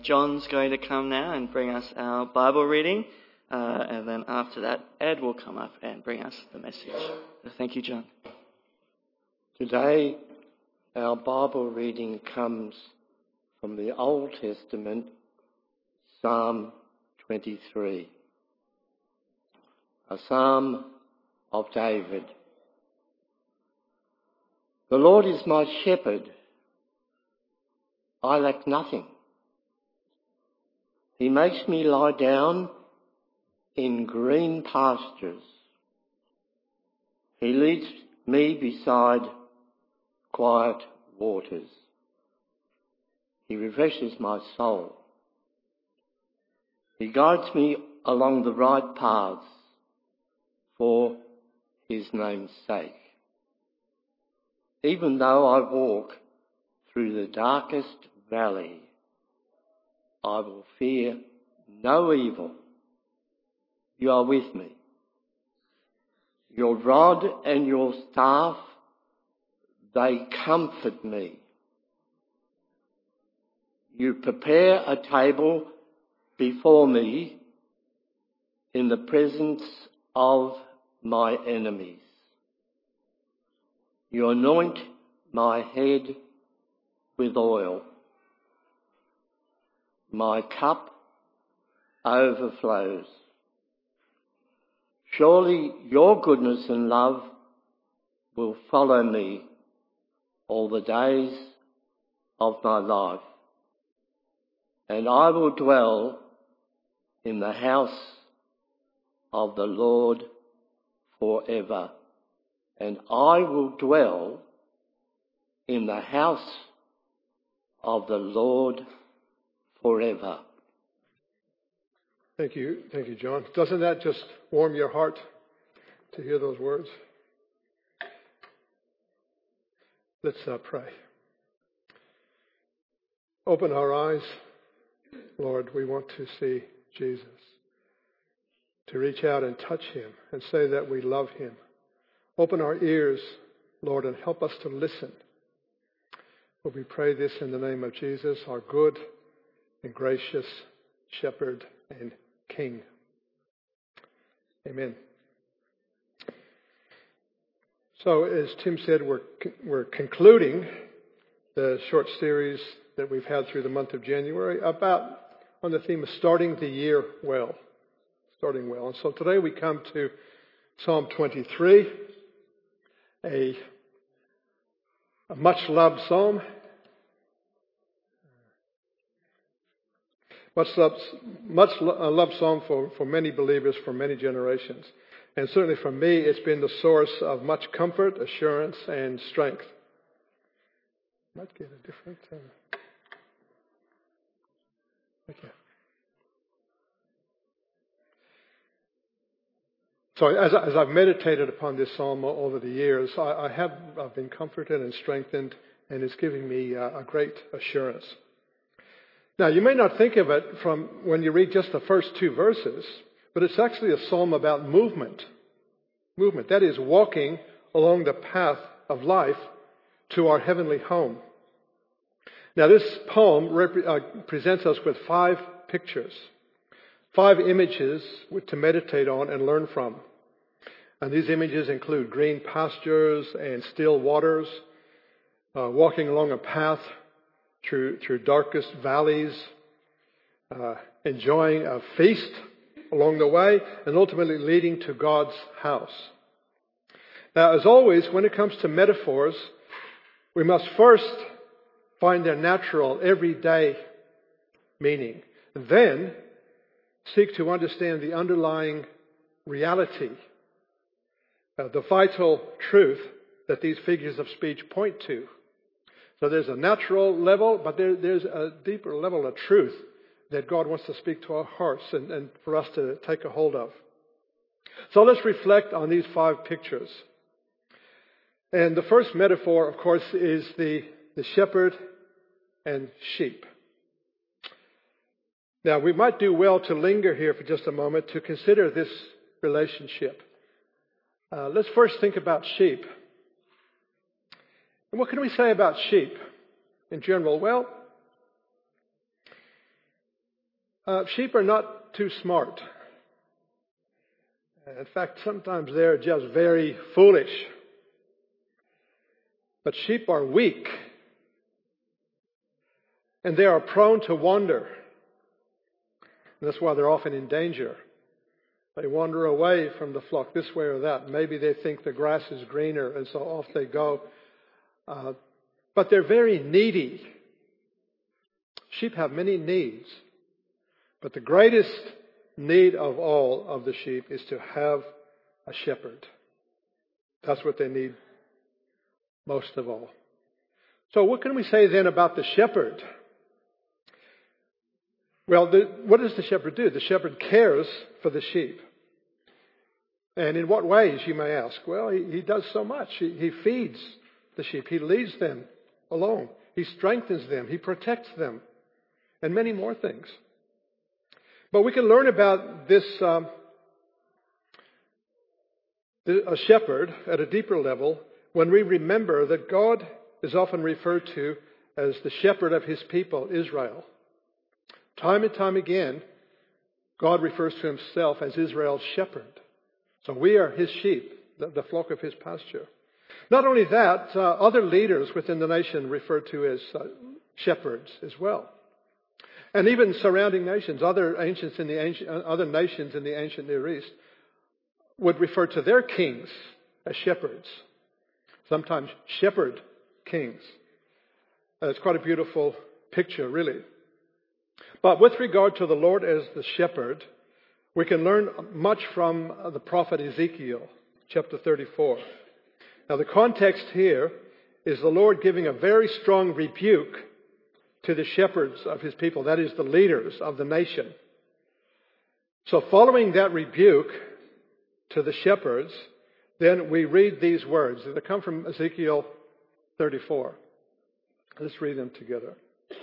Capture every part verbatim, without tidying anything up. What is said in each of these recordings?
John's going to come now and bring us our Bible reading, uh, and then after that, Ed will come up and bring us the message. So thank you, John. Today, our Bible reading comes from the Old Testament, Psalm twenty-three, a psalm of David. The Lord is my shepherd. I lack nothing. He makes me lie down in green pastures. He leads me beside quiet waters. He refreshes my soul. He guides me along the right paths for his name's sake. Even though I walk through the darkest valley, I will fear no evil. You are with me. Your rod and your staff, they comfort me. You prepare a table before me in the presence of my enemies. You anoint my head with oil. My cup overflows. Surely your goodness and love will follow me all the days of my life, and I will dwell in the house of the Lord forever. And I will dwell in the house of the Lord forever. Thank you. Thank you, John. Doesn't that just warm your heart to hear those words? Let's uh, pray. Open our eyes, Lord. We want to see Jesus, to reach out and touch him and say that we love him. Open our ears, Lord, and help us to listen. But we pray this in the name of Jesus, our good and gracious shepherd and king. Amen. So, as Tim said, we're we're concluding the short series that we've had through the month of January about on the theme of starting the year well. Starting well. And so today we come to Psalm twenty-three, a, a much-loved psalm. Much loved, much loved psalm for, for many believers for many generations. And certainly for me, it's been the source of much comfort, assurance, and strength. Might get a different... Uh... Okay. So as, as I've meditated upon this psalm over the years, I, I have I've been comforted and strengthened, and it's giving me uh, a great assurance. Now, you may not think of it from when you read just the first two verses, but it's actually a psalm about movement. Movement. That is, walking along the path of life to our heavenly home. Now, this poem rep- uh, presents us with five pictures, five images to meditate on and learn from. And these images include green pastures and still waters, uh, walking along a path through, through darkest valleys, uh, enjoying a feast along the way, and ultimately leading to God's house. Now, as always, when it comes to metaphors, we must first find their natural, everyday meaning, and then seek to understand the underlying reality, uh, the vital truth that these figures of speech point to. So there's a natural level, but there, there's a deeper level of truth that God wants to speak to our hearts and, and for us to take a hold of. So let's reflect on these five pictures. And the first metaphor, of course, is the, the shepherd and sheep. Now, we might do well to linger here for just a moment to consider this relationship. Uh, let's first think about sheep. And what can we say about sheep in general? Well, Uh, sheep are not too smart. In fact, sometimes they're just very foolish. But sheep are weak. And they are prone to wander. And that's why they're often in danger. They wander away from the flock this way or that. Maybe they think the grass is greener, and so off they go. Uh, but they're very needy. Sheep have many needs. But the greatest need of all of the sheep is to have a shepherd. That's what they need most of all. So what can we say then about the shepherd? Well, the, what does the shepherd do? The shepherd cares for the sheep. And in what ways, you may ask? Well, he, he does so much. He, he feeds the sheep. He leads them along. He strengthens them. He protects them. And many more things. But we can learn about this um, a shepherd at a deeper level when we remember that God is often referred to as the shepherd of his people, Israel. Time and time again, God refers to himself as Israel's shepherd. So we are his sheep, the, the flock of his pasture. Not only that, uh, other leaders within the nation referred to as uh, shepherds as well. And even surrounding nations, other ancients in the ancient, other nations in the ancient Near East would refer to their kings as shepherds. Sometimes shepherd kings. Uh, it's quite a beautiful picture, really. But with regard to the Lord as the shepherd, we can learn much from the prophet Ezekiel, chapter thirty-four. Now the context here is the Lord giving a very strong rebuke to the shepherds of his people, that is, the leaders of the nation. So following that rebuke to the shepherds, then we read these words. They come from Ezekiel thirty-four. Let's read them together.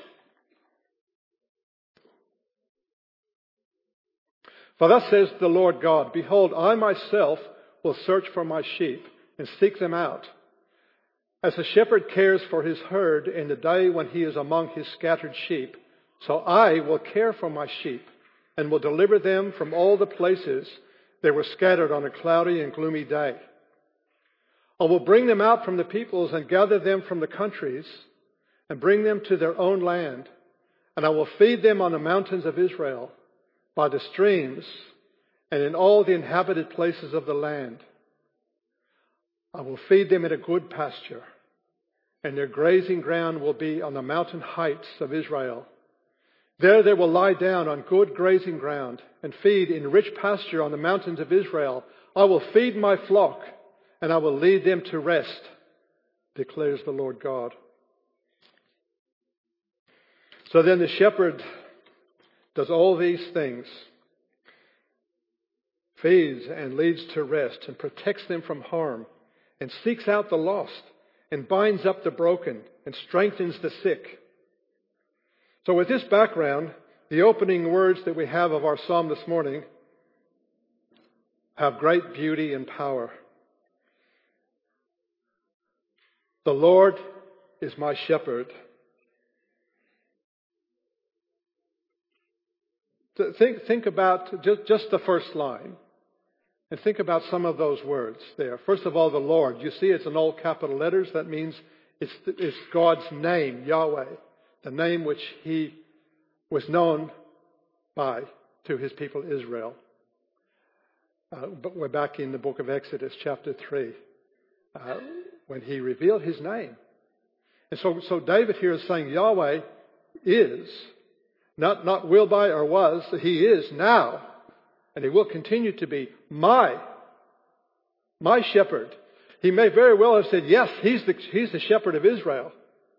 For thus says the Lord God, behold, I myself will search for my sheep and seek them out. As a shepherd cares for his herd in the day when he is among his scattered sheep, so I will care for my sheep and will deliver them from all the places they were scattered on a cloudy and gloomy day. I will bring them out from the peoples and gather them from the countries and bring them to their own land, and I will feed them on the mountains of Israel, by the streams, and in all the inhabited places of the land. I will feed them in a good pasture, and their grazing ground will be on the mountain heights of Israel. There they will lie down on good grazing ground and feed in rich pasture on the mountains of Israel. I will feed my flock, and I will lead them to rest, declares the Lord God. So then the shepherd does all these things, feeds and leads to rest and protects them from harm and seeks out the lost and binds up the broken and strengthens the sick. So with this background, the opening words that we have of our psalm this morning have great beauty and power. The Lord is my shepherd. Think, think about just, just the first line and think about some of those words there. First of all, the Lord. You see it's in all capital letters. That means it's, it's God's name, Yahweh, the name which he was known by to his people Israel. Uh, but we're back in the book of Exodus, chapter three, uh, when he revealed his name. And so, so David here is saying Yahweh is. Not, not will by or was, he is now. And he will continue to be my, my shepherd. He may very well have said, yes, he's the, he's the shepherd of Israel.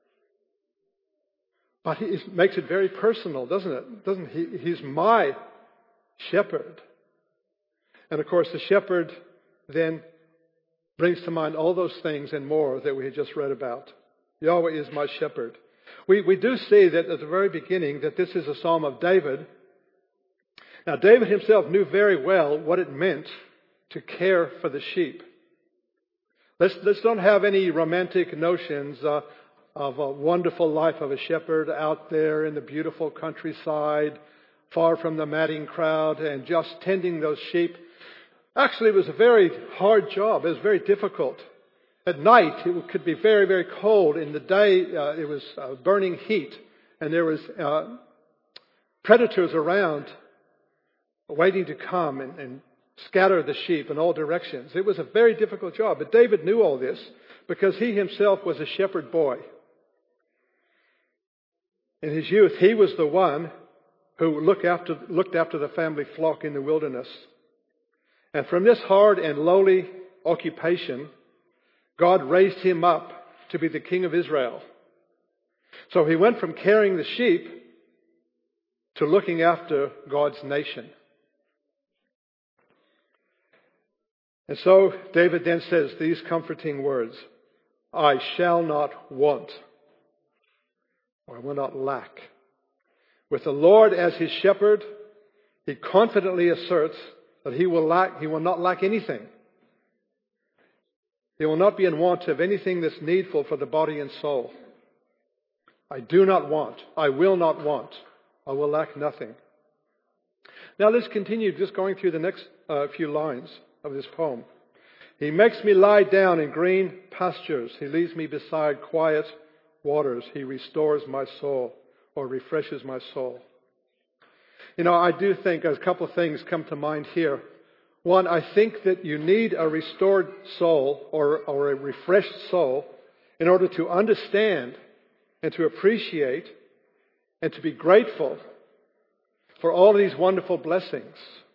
But he makes it very personal, doesn't it? Doesn't he? He's my shepherd. And of course, the shepherd then brings to mind all those things and more that we had just read about. Yahweh is my shepherd. We, we do see that at the very beginning that this is a psalm of David. Now, David himself knew very well what it meant to care for the sheep. Let's, let's don't have any romantic notions uh, of a wonderful life of a shepherd out there in the beautiful countryside, far from the madding crowd and just tending those sheep. Actually, it was a very hard job. It was very difficult. At night, it could be very, very cold. In the day, uh, it was uh, burning heat, and there was uh, predators around waiting to come and, and scatter the sheep in all directions. It was a very difficult job. But David knew all this because he himself was a shepherd boy. In his youth, he was the one who looked after, looked after the family flock in the wilderness. And from this hard and lowly occupation, God raised him up to be the king of Israel. So he went from carrying the sheep to looking after God's nation. And so David then says these comforting words, I shall not want, or I will not lack. With the Lord as his shepherd, he confidently asserts that he will lack, he will not lack anything. He will not be in want of anything that's needful for the body and soul. I do not want. I will not want. I will lack nothing. Now let's continue just going through the next uh, few lines of this poem. He makes me lie down in green pastures. He leads me beside quiet waters. He restores my soul, or refreshes my soul. You know, I do think a couple of things come to mind here. One, I think that you need a restored soul or, or a refreshed soul in order to understand and to appreciate and to be grateful for all these wonderful blessings.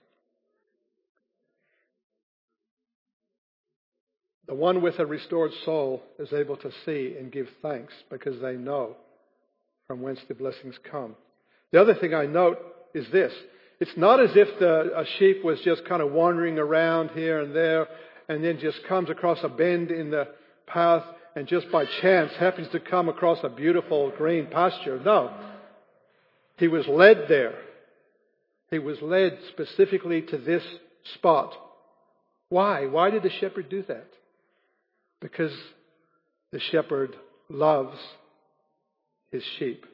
The one with a restored soul is able to see and give thanks because they know from whence the blessings come. The other thing I note is this. It's not as if the, a sheep was just kind of wandering around here and there and then just comes across a bend in the path and just by chance happens to come across a beautiful green pasture. No. He was led there. He was led specifically to this spot. Why? Why did the shepherd do that? Because the shepherd loves his sheep.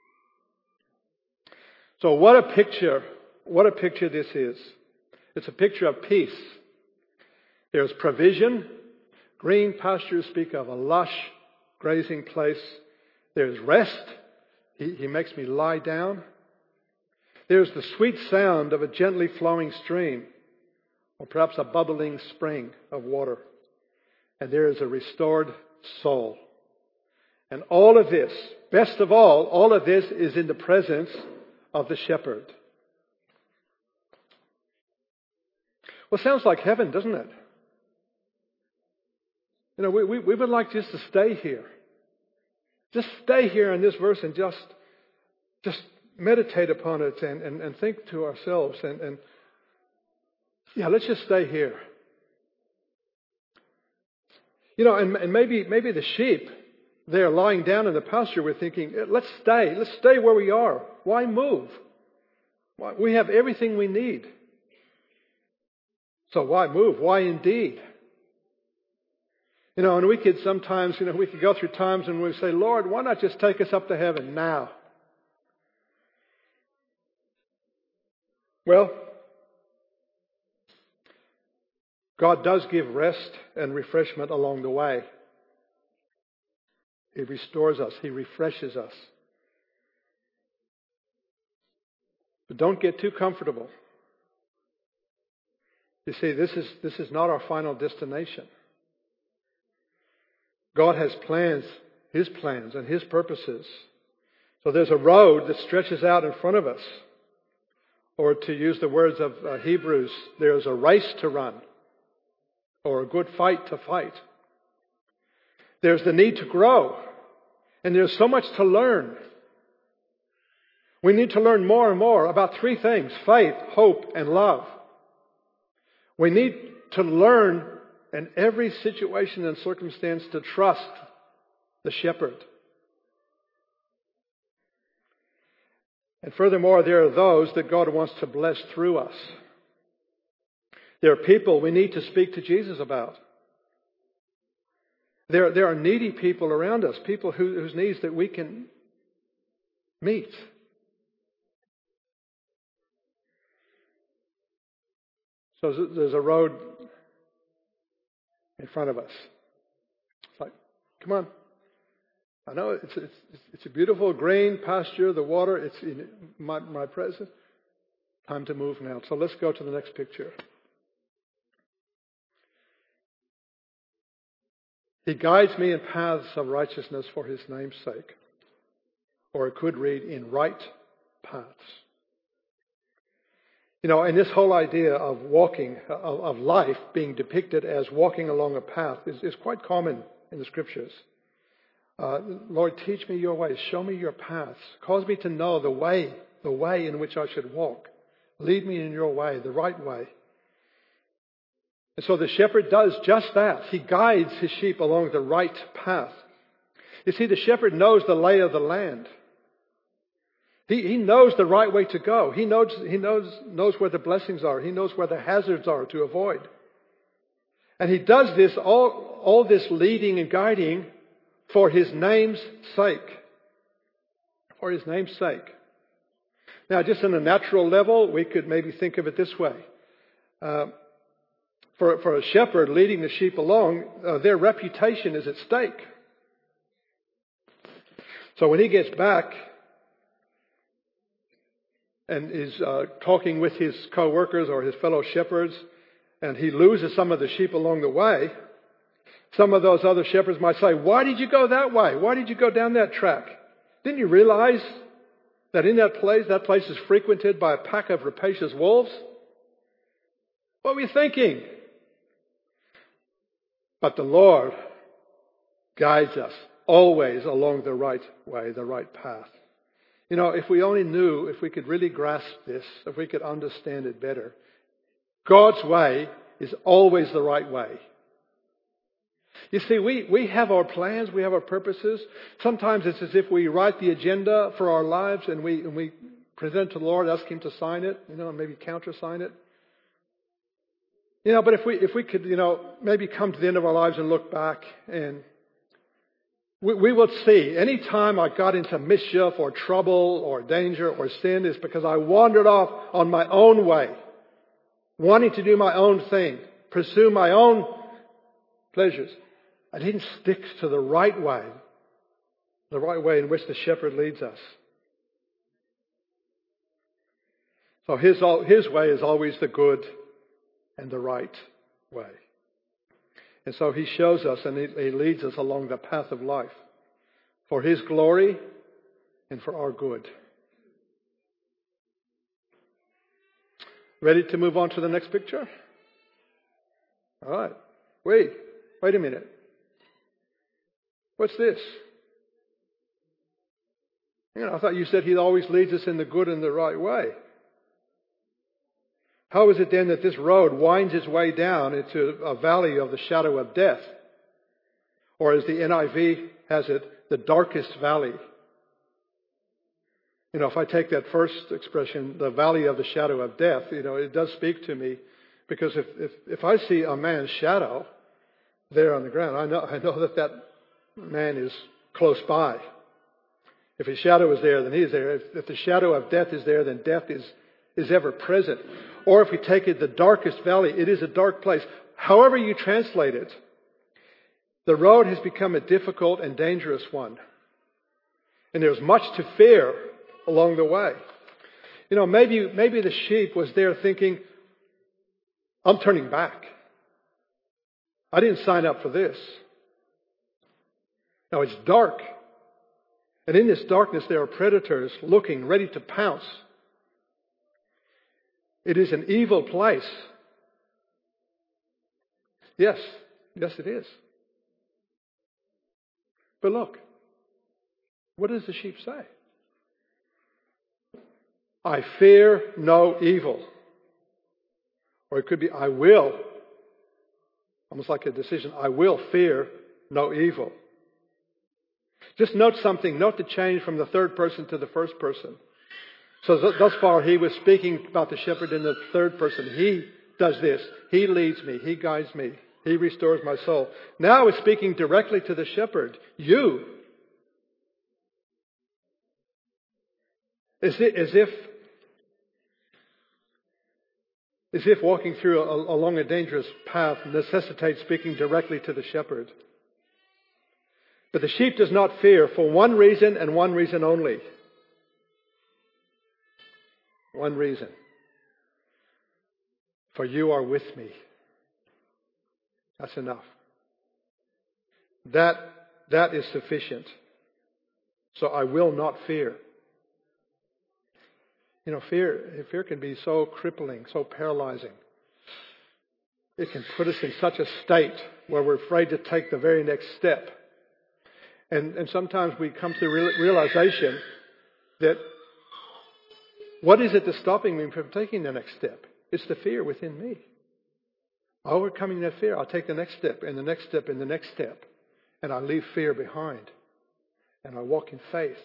So what a picture, what a picture this is. It's a picture of peace. There's provision. Green pastures speak of a lush grazing place. There's rest. He, he makes me lie down. There's the sweet sound of a gently flowing stream, or perhaps a bubbling spring of water. And there is a restored soul. And all of this, best of all, all of this is in the presence of the shepherd. Well, it sounds like heaven, doesn't it? You know, we, we, we would like just to stay here. Just stay here in this verse and just, just meditate upon it and, and, and think to ourselves and, and yeah, let's just stay here. You know, and, and maybe maybe the sheep, they're lying down in the pasture, we're thinking, let's stay. Let's stay where we are. Why move? Why, we have everything we need. So why move? Why indeed? You know, and we could sometimes, you know, we could go through times and we say, Lord, why not just take us up to heaven now? Well, God does give rest and refreshment along the way. He restores us. He refreshes us. But don't get too comfortable. You see, this is, this is not our final destination. God has plans, His plans and His purposes. So there's a road that stretches out in front of us. Or to use the words of uh, Hebrews, there's a race to run. Or a good fight to fight. There's the need to grow. And there's so much to learn. We need to learn more and more about three things: faith, hope, and love. We need to learn in every situation and circumstance to trust the shepherd. And furthermore, there are those that God wants to bless through us. There are people we need to speak to Jesus about. There, there are needy people around us, people who, whose needs that we can meet. So there's a road in front of us. It's like, come on. I know it's it's it's a beautiful green pasture, the water, it's in my, my presence. Time to move now. So let's go to the next picture. He guides me in paths of righteousness for his name's sake. Or it could read, in right paths. You know, and this whole idea of walking, of, of life being depicted as walking along a path is, is quite common in the Scriptures. Uh, Lord, teach me your ways. Show me your paths. Cause me to know the way, the way in which I should walk. Lead me in your way, the right way. And so the shepherd does just that. He guides his sheep along the right path. You see, the shepherd knows the lay of the land. He, he knows the right way to go. He knows, he knows, knows where the blessings are. He knows where the hazards are to avoid. And he does this, all, all this leading and guiding for his name's sake. For his name's sake. Now, just on a natural level, we could maybe think of it this way. Uh, for, for a shepherd leading the sheep along, uh, their reputation is at stake. So when he gets back and is uh, talking with his co-workers or his fellow shepherds, and he loses some of the sheep along the way, some of those other shepherds might say, why did you go that way? Why did you go down that track? Didn't you realize that in that place, that place is frequented by a pack of rapacious wolves? What were you thinking? But the Lord guides us always along the right way, the right path. You know, if we only knew, if we could really grasp this, if we could understand it better, God's way is always the right way. You see, we, we have our plans, we have our purposes. Sometimes it's as if we write the agenda for our lives and we and we present it to the Lord, ask Him to sign it, you know, and maybe countersign it. You know, but if we if we could, you know, maybe come to the end of our lives and look back, and we, we would see any time I got into mischief or trouble or danger or sin is because I wandered off on my own way, wanting to do my own thing, pursue my own pleasures. I didn't stick to the right way, the right way in which the shepherd leads us. So his, his way is always the good and the right way. And so he shows us and he, he leads us along the path of life for his glory and for our good. Ready to move on to the next picture? All right. Wait, wait a minute. What's this? You know, I thought you said he always leads us in the good and the right way. How is it then that this road winds its way down into a valley of the shadow of death? Or as the N I V has it, the darkest valley. You know, if I take that first expression, the valley of the shadow of death, you know, it does speak to me. Because if, if, if I see a man's shadow there on the ground, I know, I know that that man is close by. If his shadow is there, then he's there. If, if the shadow of death is there, then death is, is ever present. Or if we take it the darkest valley, it is a dark place. However you translate it, the road has become a difficult and dangerous one. And there's much to fear along the way. You know, maybe, maybe the sheep was there thinking, I'm turning back. I didn't sign up for this. Now it's dark. And in this darkness there are predators looking, ready to pounce. It is an evil place. Yes, yes it is. But look, what does the sheep say? I fear no evil. Or it could be, I will. Almost like a decision. I will fear no evil. Just note something. Note the change from the third person to the first person. So th- thus far he was speaking about the shepherd in the third person. He does this. He leads me. He guides me. He restores my soul. Now he's speaking directly to the shepherd. You. As if As if walking through a, along a dangerous path necessitates speaking directly to the shepherd. But the sheep does not fear for one reason and one reason only. One reason. For you are with me. That's enough. That, that is sufficient. So I will not fear. You know, fear, fear can be so crippling, so paralyzing. It can put us in such a state where we're afraid to take the very next step. And, and sometimes we come to the realization that what is it that's stopping me from taking the next step? It's the fear within me. Overcoming that fear, I'll take the next step and the next step and the next step. And I leave fear behind. And I walk in faith.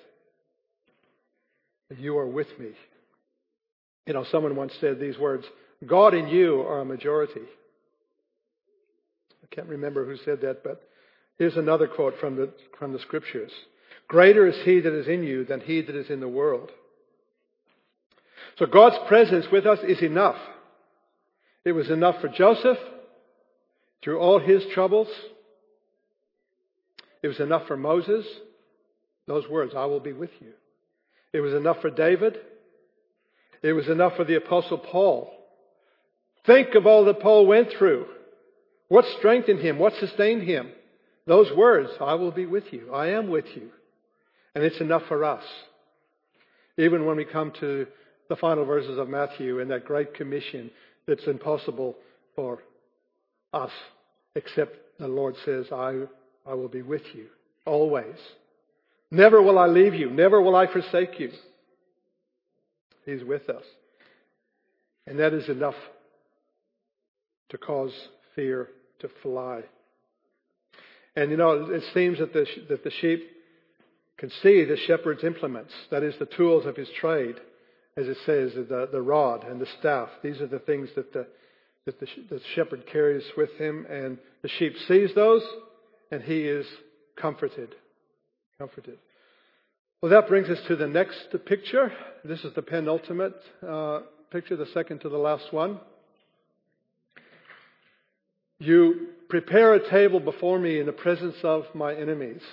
You are with me. You know, someone once said these words, God and you are a majority. I can't remember who said that, but here's another quote from the, from the scriptures. Greater is he that is in you than he that is in the world. So God's presence with us is enough. It was enough for Joseph through all his troubles. It was enough for Moses. Those words, I will be with you. It was enough for David. It was enough for the Apostle Paul. Think of all that Paul went through. What strengthened him? What sustained him? Those words, I will be with you. I am with you. And it's enough for us. Even when we come to the final verses of Matthew and that great commission that's impossible for us, except the Lord says, I, I will be with you always. Never will I leave you. Never will I forsake you. He's with us. And that is enough to cause fear to fly. And you know, it seems that the, that the sheep can see the shepherd's implements. That is the tools of his trade. As it says, the, the rod and the staff. These are the things that the, that the, the shepherd carries with him. And the sheep sees those and he is comforted. Comforted. Well, that brings us to the next picture. This is the penultimate uh, picture, the second to the last one. You prepare a table before me in the presence of my enemies.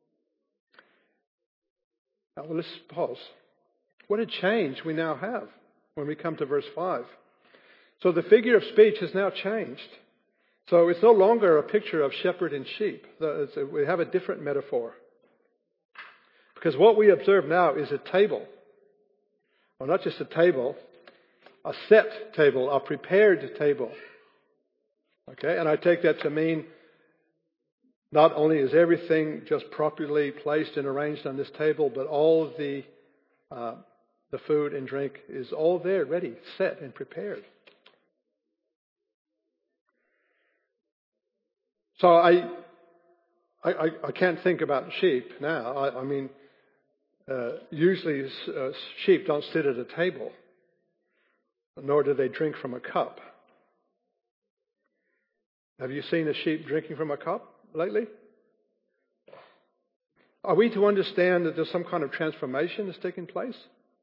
Now, well, let's pause. What a change we now have when we come to verse five. So the figure of speech has now changed. So it's no longer a picture of shepherd and sheep. We have a different metaphor. Because what we observe now is a table. Well, not just a table, a set table, a prepared table. Okay, and I take that to mean not only is everything just properly placed and arranged on this table, but all of the uh, the food and drink is all there, ready, set, and prepared. So I I, I can't think about sheep now. I, I mean, uh, usually uh, sheep don't sit at a table, nor do they drink from a cup. Have you seen a sheep drinking from a cup lately? Are we to understand that there's some kind of transformation that's taking place?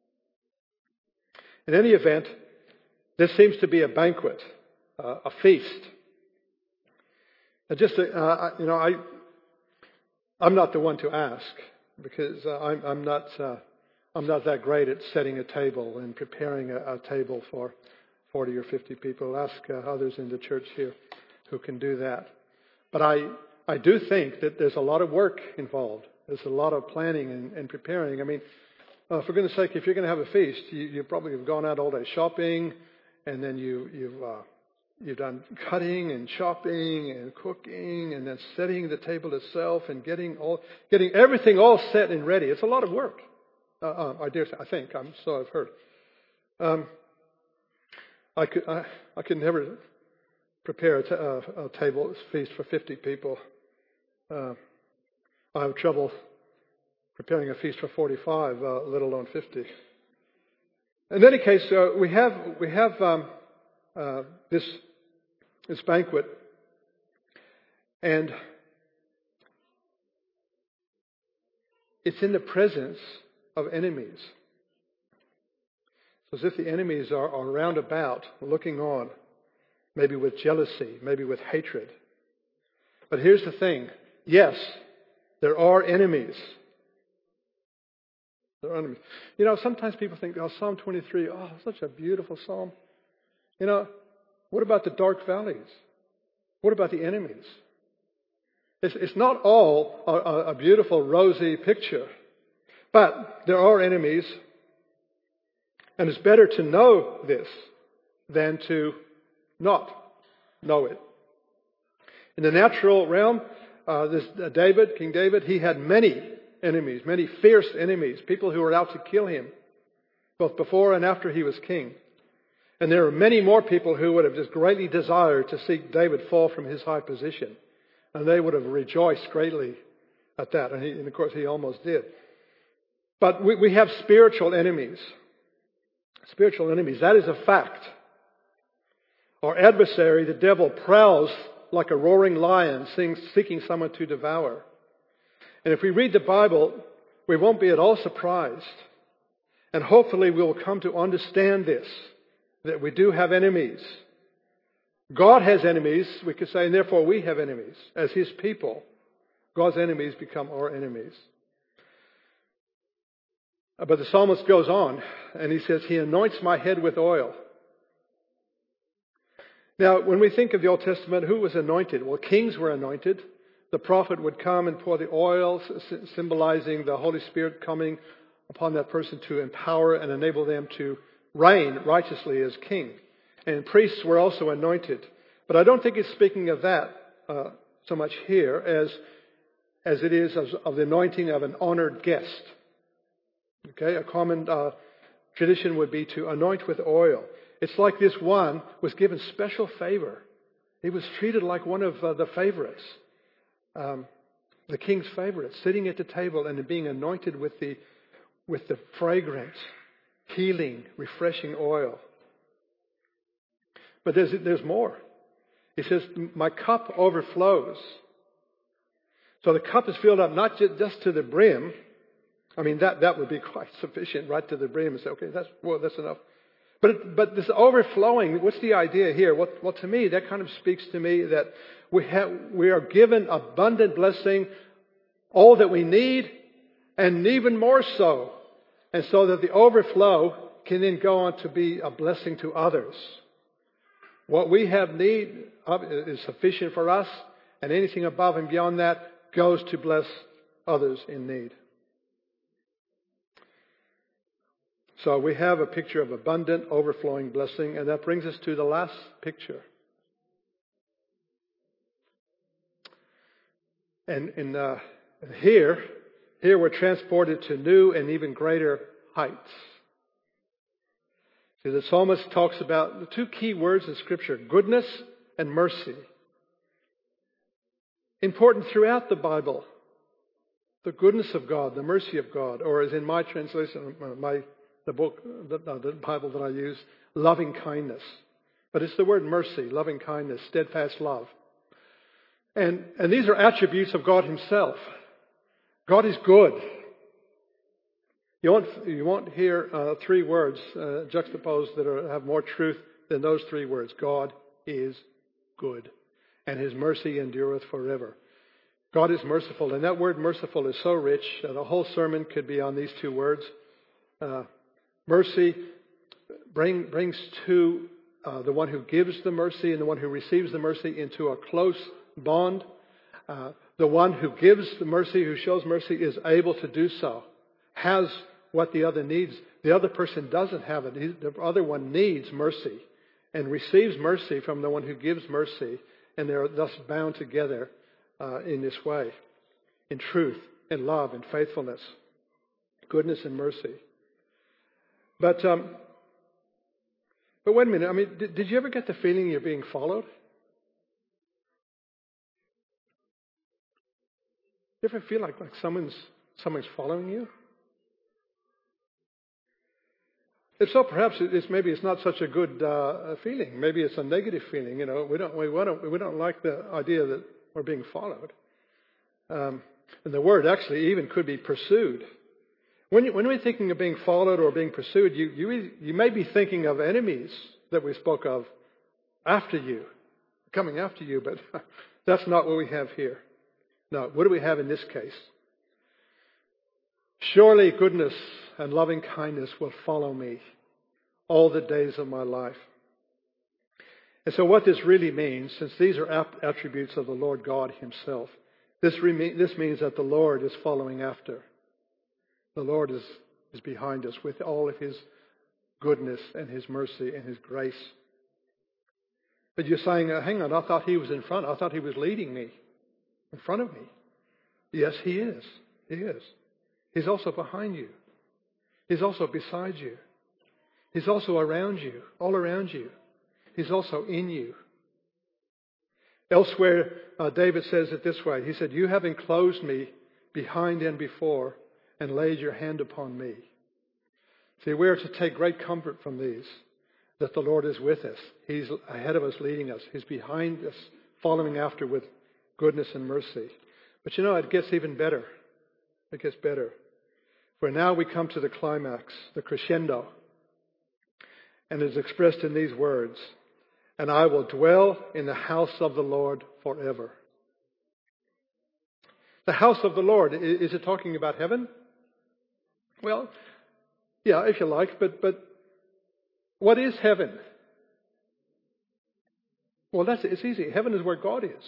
In any event, this seems to be a banquet, uh, a feast. And just, uh, you know, I, I'm not the one to ask because uh, I'm, I'm not, uh, I'm not that great at setting a table and preparing a, a table for forty or fifty people. Ask uh, others in the church here who can do that. But I, I do think that there's a lot of work involved. There's a lot of planning and, and preparing. I mean, uh, for goodness sake, if you're going to have a feast, you, you probably have gone out all day shopping, and then you, you've uh, you've done cutting and chopping and cooking, and then setting the table itself and getting all getting everything all set and ready. It's a lot of work. Uh, uh, I dare say, I think. I'm so I've heard. Um, I could I, I could never prepare a, t- uh, a table feast for fifty people. Uh, I have trouble preparing a feast for forty-five, uh, let alone fifty. In any case, uh, we have we have um, uh, this this banquet, and it's in the presence of enemies. It's as if the enemies are, are round about, looking on, maybe with jealousy, maybe with hatred. But here's the thing. Yes, there are enemies. There are enemies. You know, sometimes people think, oh, Psalm twenty-three, oh, such a beautiful psalm. You know, what about the dark valleys? What about the enemies? It's, it's not all a, a beautiful, rosy picture. But there are enemies. And it's better to know this than to not know it. In the natural realm, uh, this uh, David, King David, he had many enemies, many fierce enemies, people who were out to kill him, both before and after he was king. And there are many more people who would have just greatly desired to see David fall from his high position. And they would have rejoiced greatly at that. And, he, and of course, he almost did. But we, we have spiritual enemies. Spiritual enemies. That is a fact. Our adversary, the devil, prowls like a roaring lion, seeking someone to devour. And if we read the Bible, we won't be at all surprised. And hopefully we will come to understand this, that we do have enemies. God has enemies, we could say, and therefore we have enemies. As His people, God's enemies become our enemies. But the psalmist goes on, and he says, He anoints my head with oil. Now, when we think of the Old Testament, who was anointed? Well, kings were anointed. The prophet would come and pour the oil, symbolizing the Holy Spirit coming upon that person to empower and enable them to reign righteously as king. And priests were also anointed. But I don't think it's speaking of that uh, so much here as, as it is of, of the anointing of an honored guest. Okay, a common uh, tradition would be to anoint with oil. It's like this one was given special favor. He was treated like one of uh, the favorites, um, the king's favorites, sitting at the table and being anointed with the with the fragrant, healing, refreshing oil. But there's there's more. He says, "My cup overflows." So the cup is filled up not just to the brim. I mean, that, that would be quite sufficient, right to the brim, and say, okay, that's well, that's enough. But but this overflowing, what's the idea here? Well, well, to me, that kind of speaks to me that we have we are given abundant blessing, all that we need, and even more so, and so that the overflow can then go on to be a blessing to others. What we have need of is sufficient for us, and anything above and beyond that goes to bless others in need. So we have a picture of abundant, overflowing blessing, and that brings us to the last picture. And, and uh, here, here we're transported to new and even greater heights. See, the psalmist talks about the two key words in Scripture, goodness and mercy. Important throughout the Bible. The goodness of God, the mercy of God, or as in my translation, my the book, the, the Bible that I use, loving kindness. But it's the word mercy, loving kindness, steadfast love. And, and these are attributes of God Himself. God is good. You won't, you won't hear uh, three words uh, juxtaposed that are, have more truth than those three words. God is good, and His mercy endureth forever. God is merciful, and that word merciful is so rich that a whole sermon could be on these two words. Uh, mercy bring, brings to uh, the one who gives the mercy and the one who receives the mercy into a close bond. Uh, the one who gives the mercy, who shows mercy, is able to do so, has what the other needs. The other person doesn't have it. He, the other one needs mercy and receives mercy from the one who gives mercy, and they're thus bound together uh, in this way, in truth, in love, in faithfulness, goodness and mercy. But um, but wait a minute. I mean, did, did you ever get the feeling you're being followed? You ever feel like, like someone's someone's following you? If so, perhaps it's maybe it's not such a good uh, feeling. Maybe it's a negative feeling. You know, we don't we don't we don't like the idea that we're being followed. Um, and the word actually even could be pursued. When, you, when we're thinking of being followed or being pursued, you, you, you may be thinking of enemies that we spoke of after you, coming after you, but that's not what we have here. No, what do we have in this case? Surely goodness and loving kindness will follow me all the days of my life. And so what this really means, since these are attributes of the Lord God himself, this, re- this means that the Lord is following after. The Lord is, is behind us with all of his goodness and his mercy and his grace. But you're saying, uh, hang on, I thought he was in front. I thought he was leading me in front of me. Yes, he is. He is. He's also behind you. He's also beside you. He's also around you, all around you. He's also in you. Elsewhere, uh, David says it this way. He said, you have enclosed me behind and before and laid your hand upon me. See, we are to take great comfort from these, that the Lord is with us. He's ahead of us, leading us. He's behind us, following after with goodness and mercy. But you know, it gets even better. It gets better. For now we come to the climax, the crescendo. And it is expressed in these words, and I will dwell in the house of the Lord forever. The house of the Lord, is it talking about heaven? Well, yeah, if you like, but, but what is heaven? Well, that's it's easy. Heaven is where God is.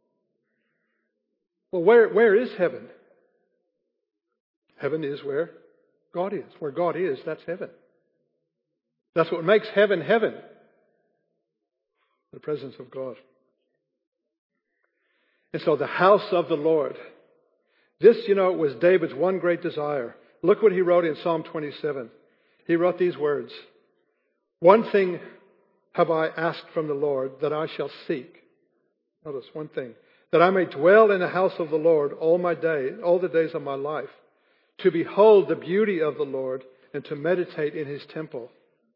Well, where where is heaven? Heaven is where God is. Where God is, that's heaven. That's what makes heaven heaven. The presence of God. And so the house of the Lord. This, you know, was David's one great desire. Look what he wrote in Psalm twenty-seven. He wrote these words. One thing have I asked from the Lord that I shall seek. Notice one thing. That I may dwell in the house of the Lord all my day, all the days of my life. To behold the beauty of the Lord and to meditate in his temple.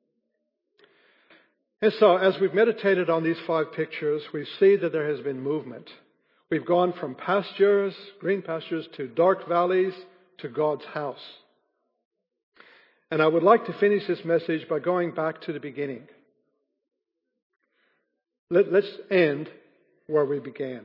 And so, as we've meditated on these five pictures, we see that there has been movement. We've gone from pastures, green pastures, to dark valleys, to God's house. And I would like to finish this message by going back to the beginning. Let, let's end where we began.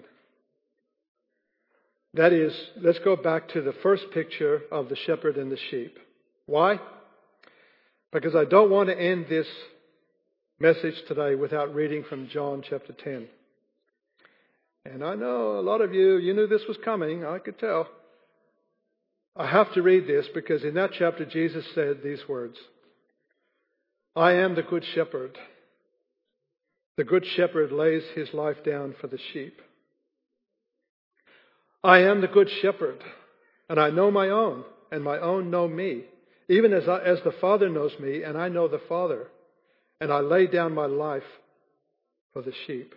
That is, let's go back to the first picture of the shepherd and the sheep. Why? Because I don't want to end this message today without reading from John chapter ten. And I know a lot of you, you knew this was coming, I could tell. I have to read this because in that chapter Jesus said these words. I am the good shepherd. The good shepherd lays his life down for the sheep. I am the good shepherd, and I know my own, and my own know me, even as, I, as the Father knows me, and I know the Father, and I lay down my life for the sheep.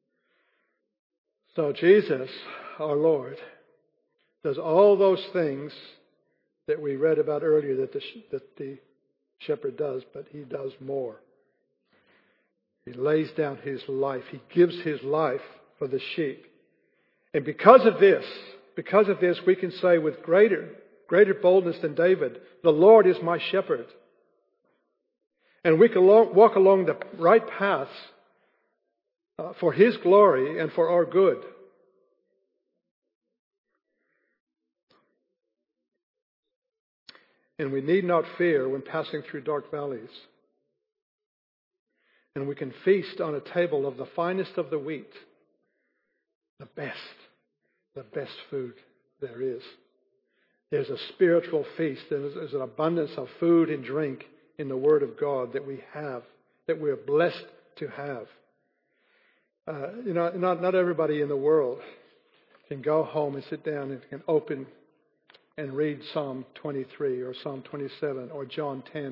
So Jesus, our Lord, does all those things that we read about earlier that the, that the shepherd does, but he does more. He lays down his life. He gives his life for the sheep. And because of this, because of this, we can say with greater, greater boldness than David, the Lord is my shepherd. And we can walk along the right paths uh, for his glory and for our good. And we need not fear when passing through dark valleys. And we can feast on a table of the finest of the wheat. The best, the best food there is. There's a spiritual feast. There's an abundance of food and drink in the Word of God that we have, that we're blessed to have. Uh, you know, not, not everybody in the world can go home and sit down and can open and read Psalm twenty-three or Psalm twenty-seven or John ten.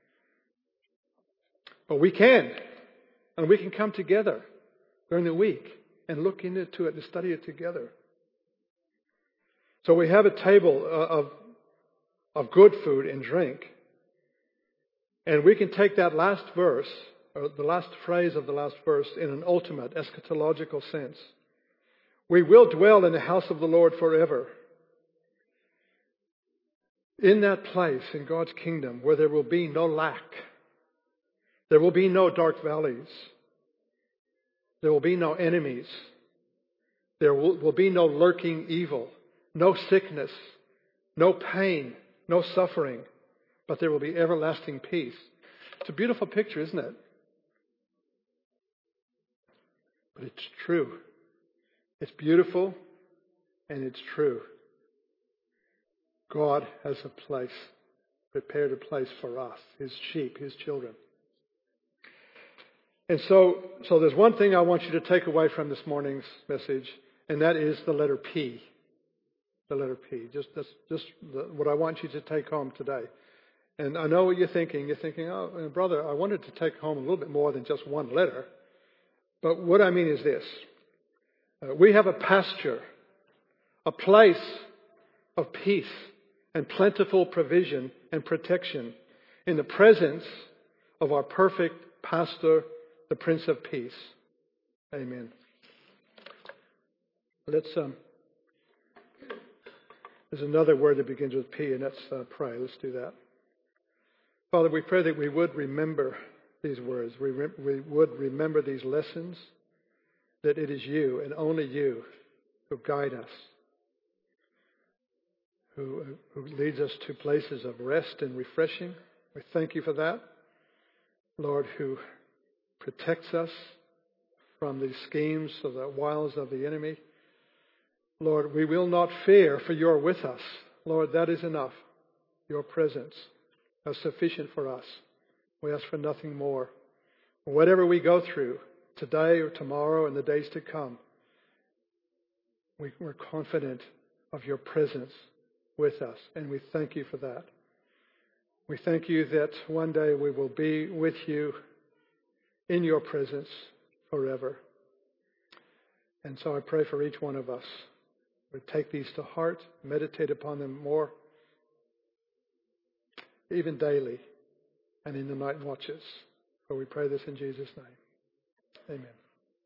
But we can. And we can come together during the week and look into it and study it together. So we have a table of, of good food and drink. And we can take that last verse, or the last phrase of the last verse, in an ultimate eschatological sense. We will dwell in the house of the Lord forever. in that place in God's kingdom where there will be no lack, there will be no dark valleys, there will be no enemies, there will, will be no lurking evil, no sickness, no pain, no suffering, but there will be everlasting peace. It's a beautiful picture, isn't it? But it's true. It's beautiful and it's true. God has a place, prepared a place for us, His sheep, His children. And so, so there's one thing I want you to take away from this morning's message, and that is the letter P. The letter P. Just, just, just the, what I want you to take home today. And I know what you're thinking. You're thinking, oh, brother, I wanted to take home a little bit more than just one letter. But what I mean is this. Uh, we have a pasture, a place of peace and plentiful provision and protection in the presence of our perfect pastor, the Prince of Peace. Amen. Let's, um, there's another word that begins with P, and that's uh, pray. Let's do that. Father, we pray that we would remember these words. We, re- we would remember these lessons, that it is you and only you who guide us, who, who leads us to places of rest and refreshing. We thank you for that. Lord, who protects us from the schemes of the wiles of the enemy. Lord, we will not fear, for you are with us. Lord, that is enough. Your presence is sufficient for us. We ask for nothing more. Whatever we go through today or tomorrow and the days to come, we, we're confident of your presence with us, and we thank you for that. We thank you that one day we will be with you in your presence forever. And so I pray for each one of us. We take these to heart, meditate upon them more, even daily and in the night watches. For we pray this in Jesus' name. Amen.